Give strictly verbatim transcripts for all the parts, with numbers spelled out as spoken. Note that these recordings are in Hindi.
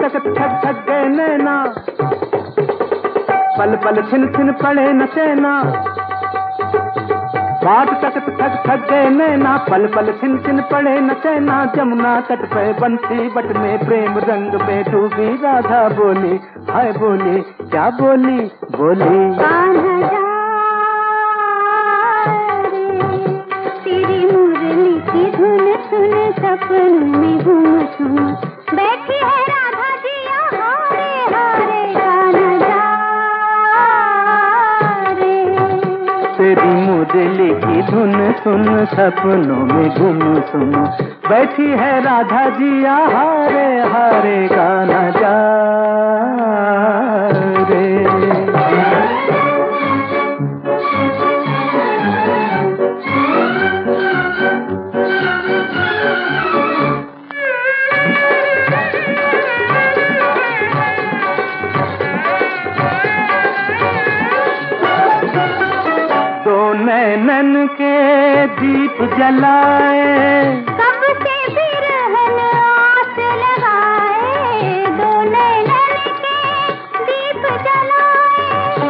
तकत थक थक गए नैना, पल पल छिन छिन पड़े न चैना। बाट तकत थक थक गए नैना, पल पल छिन छिन पड़े न चैना। जमुना तट पे बंसी बट में प्रेम रंग में डूबी राधा बोली, हाय बोली, क्या बोली, बोली तेरी मुरली की धुन सुन सपनों में घूम घूम बैठी है राधा जिया हारे हारे गाना जा रे। तेरी मुरली की धुन सुन सपनों में घूम सुन बैठी है राधा जिया हारे हारे गाना जा रे। नैनन के दीप जलाए, कब से बिरहन आस लगाए। दो नैनन के दीप जलाए,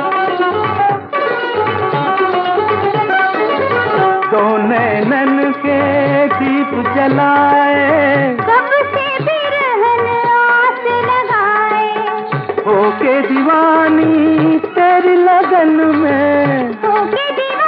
दो नैनन के दीप जलाए। कब से बिरहन आस लगाए। होके दीवानी तेरी लगन में, होके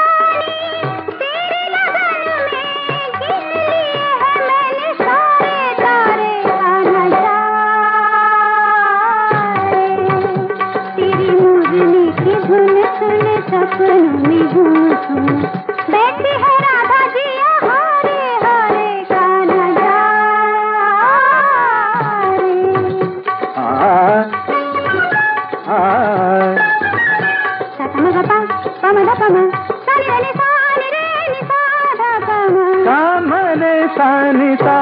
सपनों में घूम घूम बैठी है राधा जिया हारे हारे गाना जा रे। सतम गपा पम द पम सानी रे सानी रे नि सा ध पम काम रे सानी सा।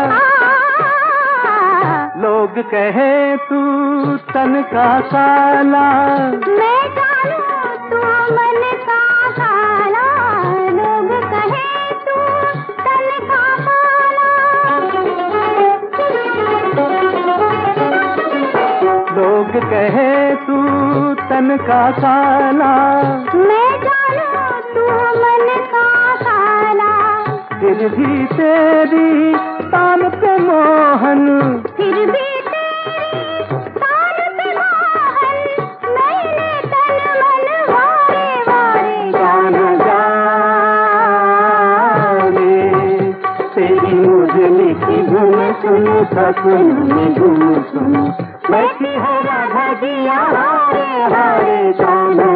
लोग कहे तू तन का काला, मैं जानू तू मन का काला। लोग कहे तू तन का काला, लोग कहे तू तन का काला। मैं जानू तू मन का काला। फिर भी तेरी तान पे मोहन, फिर भी तेरी तान पे मोहन। मैंने तन मन वारे वारे गाना जा रे। तेरी मुरली की धुन सुन सपनों में घूम सुन बैठी है राधा जिया हारे हारे गाना